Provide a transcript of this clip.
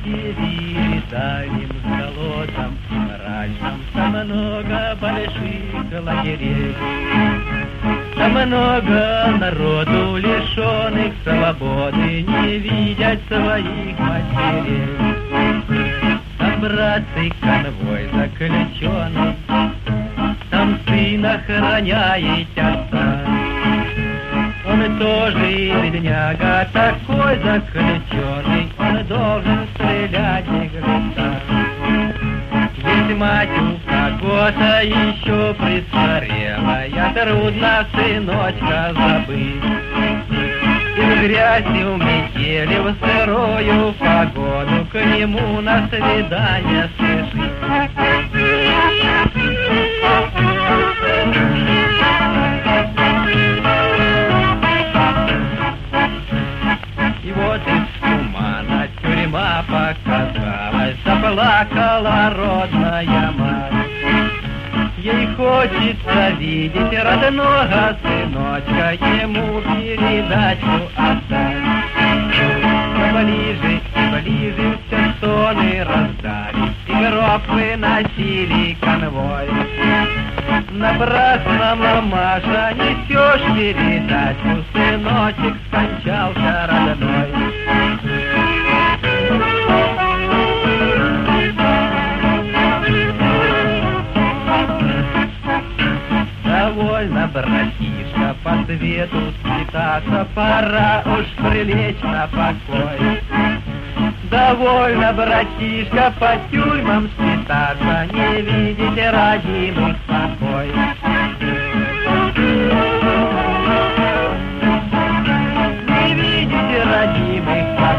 матери дальним холодом и мрачным. Там много больших лагерей, там много народу, лишенных свободы, не видят своих матерей. Там, братцы, конвой заключенный, там сын охраняет отца. Он тоже бедняга, такой заключенный, он должен стрелять и греха. Ведь мать у кого-то еще престарелая, трудно сыночка забыть. И в грязи, в метели, в сырую погоду к нему на свидание спешит. И вот из тумана тюрьма показалась, заплакала родная мать. Ей хочется видеть родного сыночка, ему передачу отдать. Ближе и ближе все стоны раздались, и гроб выносили конвой. Напрасно, мамаша, несешь передачу, сыночек скончался родной. Довольно, братишка, по свету скитаться, пора уж прилечь на покой. Довольно, братишка, по тюрьмам скитаться, не видите родимых покой. Не видите родимых покой.